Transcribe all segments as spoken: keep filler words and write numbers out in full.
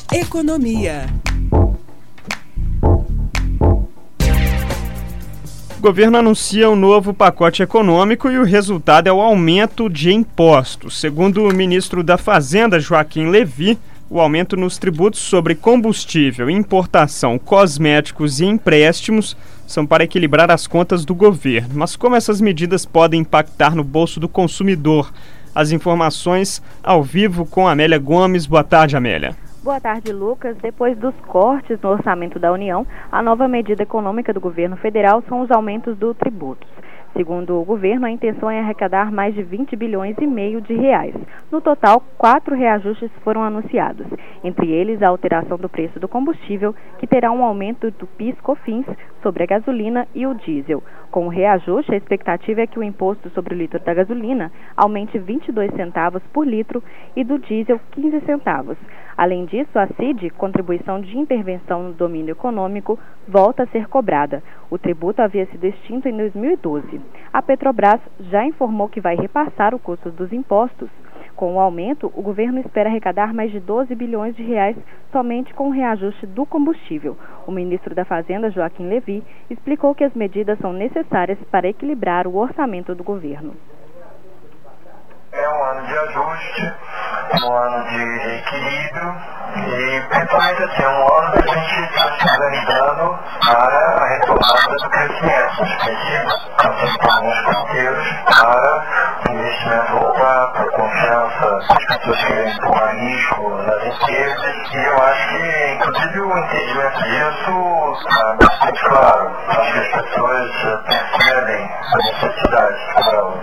Economia. O governo anuncia um novo pacote econômico e o resultado é o aumento de impostos. Segundo o ministro da Fazenda, Joaquim Levy, o aumento nos tributos sobre combustível, importação, cosméticos e empréstimos são para equilibrar as contas do governo. Mas como essas medidas podem impactar no bolso do consumidor? As informações ao vivo com Amélia Gomes. Boa tarde, Amélia. Boa tarde, Lucas. Depois dos cortes no orçamento da União, a nova medida econômica do governo federal são os aumentos do tributos. Segundo o governo, a intenção é arrecadar mais de vinte bilhões e meio de reais. No total, quatro reajustes foram anunciados. Entre eles, a alteração do preço do combustível, que terá um aumento do PIS/COFINS sobre a gasolina e o diesel. Com o reajuste, a expectativa é que o imposto sobre o litro da gasolina aumente vinte e dois centavos por litro e do diesel quinze centavos. Além disso, a C I D, Contribuição de Intervenção no Domínio Econômico, volta a ser cobrada. O tributo havia sido extinto em dois mil e doze. A Petrobras já informou que vai repassar o custo dos impostos. Com o aumento, o governo espera arrecadar mais de doze bilhões de reais somente com o reajuste do combustível. O ministro da Fazenda, Joaquim Levy, explicou que as medidas são necessárias para equilibrar o orçamento do governo. É um ano de ajuste, um ano de equilíbrio e principalmente assim, um ano que a gente está se organizando para a retomada do crescimento, específico, para alguns parceiros, para o investimento voltar, para a confiança das pessoas que querem tomar risco nas empresas. E eu acho que, inclusive, o entendimento disso está bastante claro. Acho que as pessoas percebem a necessidade para o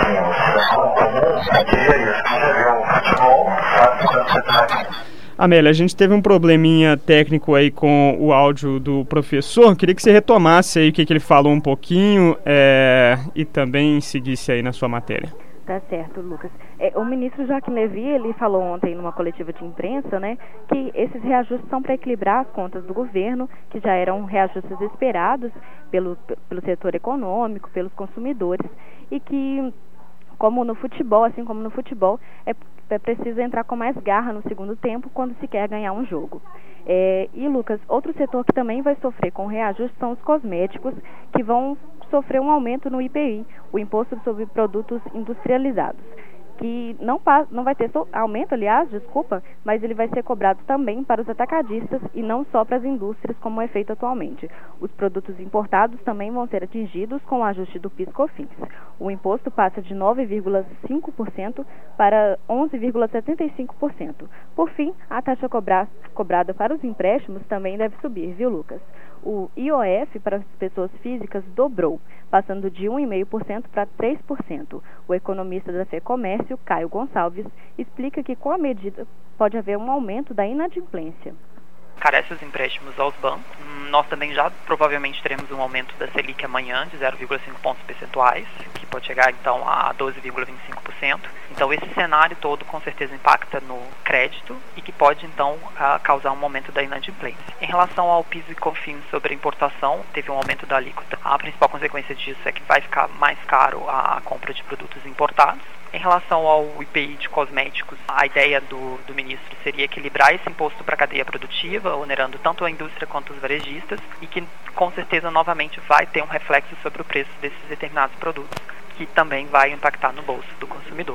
cidadão comum. Eu diria isso, que você vê o futebol, sabe quando você está aqui. Amélia, a gente teve um probleminha técnico aí com o áudio do professor. Queria que você retomasse aí o que, que ele falou um pouquinho é, e também seguisse aí na sua matéria. Tá certo, Lucas. É, o ministro Joaquim Levy, ele falou ontem numa coletiva de imprensa, né, que esses reajustes são para equilibrar as contas do governo, que já eram reajustes esperados pelo, pelo setor econômico, pelos consumidores, e que, como no futebol, assim como no futebol, é, é preciso entrar com mais garra no segundo tempo quando se quer ganhar um jogo. É, e, Lucas, outro setor que também vai sofrer com reajuste são os cosméticos, que vão sofrer um aumento no I P I, o Imposto sobre Produtos Industrializados, que não, não vai ter so, aumento, aliás, desculpa, mas ele vai ser cobrado também para os atacadistas e não só para as indústrias, como é feito atualmente. Os produtos importados também vão ser atingidos com o ajuste do PIS/COFINS. O imposto passa de nove vírgula cinco por cento para onze vírgula setenta e cinco por cento. Por fim, a taxa cobra, cobrada para os empréstimos também deve subir, viu, Lucas? O I O F para as pessoas físicas dobrou, passando de um vírgula cinco por cento para três por cento. O economista da FEComércio, Caio Gonçalves, explica que com a medida pode haver um aumento da inadimplência. Carece os empréstimos aos bancos. Nós também já provavelmente teremos um aumento da Selic amanhã de zero vírgula cinco pontos percentuais, que pode chegar então a doze vírgula vinte e cinco por cento. Então esse cenário todo com certeza impacta no crédito e que pode então uh, causar um aumento da inadimplência. Em relação ao PIS e COFINS sobre a importação, teve um aumento da alíquota. A principal consequência disso é que vai ficar mais caro a compra de produtos importados. Em relação ao I P I de cosméticos, a ideia do, do ministro seria equilibrar esse imposto para a cadeia produtiva, onerando tanto a indústria quanto os varejistas, e que com certeza novamente vai ter um reflexo sobre o preço desses determinados produtos, que também vai impactar no bolso do consumidor.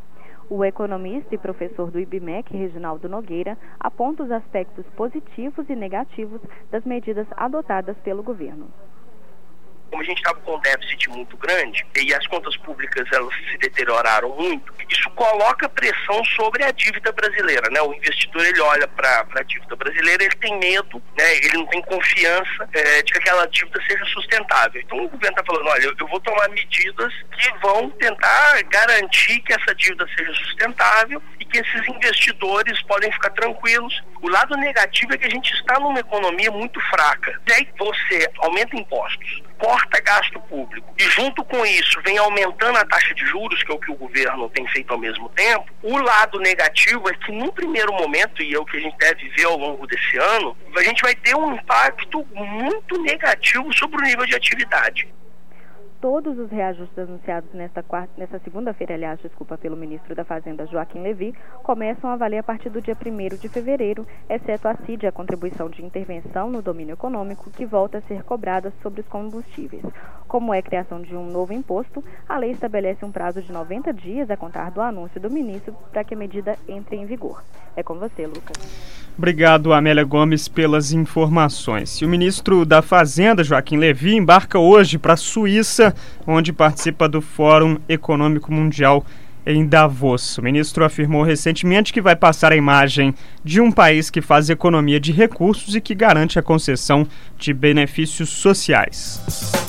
O economista e professor do I B M E C, Reginaldo Nogueira, aponta os aspectos positivos e negativos das medidas adotadas pelo governo. Como a gente estava com um déficit muito grande e as contas públicas elas se deterioraram muito, isso coloca pressão sobre a dívida brasileira, né? O investidor ele olha para a dívida brasileira, ele tem medo, né? Ele não tem confiança é, de que aquela dívida seja sustentável. Então o governo está falando, olha, eu, eu vou tomar medidas que vão tentar garantir que essa dívida seja sustentável e que esses investidores podem ficar tranquilos. O lado negativo é que a gente está numa economia muito fraca. E aí você aumenta impostos, corta gasto público e junto com isso vem aumentando a taxa de juros, que é o que o governo tem feito ao mesmo tempo. O lado negativo é que num primeiro momento, e é o que a gente deve ver ao longo desse ano, a gente vai ter um impacto muito negativo sobre o nível de atividade. todos os reajustes anunciados nesta, quarta, nesta segunda-feira, aliás, desculpa, pelo ministro da Fazenda, Joaquim Levy, começam a valer a partir do dia primeiro de fevereiro, exceto a C I D, a contribuição de intervenção no domínio econômico, que volta a ser cobrada sobre os combustíveis. Como é a criação de um novo imposto, a lei estabelece um prazo de noventa dias a contar do anúncio do ministro para que a medida entre em vigor. É com você, Lucas. Obrigado, Amélia Gomes, pelas informações. E o ministro da Fazenda, Joaquim Levy, embarca hoje para a Suíça, onde participa do Fórum Econômico Mundial em Davos. O ministro afirmou recentemente que vai passar a imagem de um país que faz economia de recursos e que garante a concessão de benefícios sociais.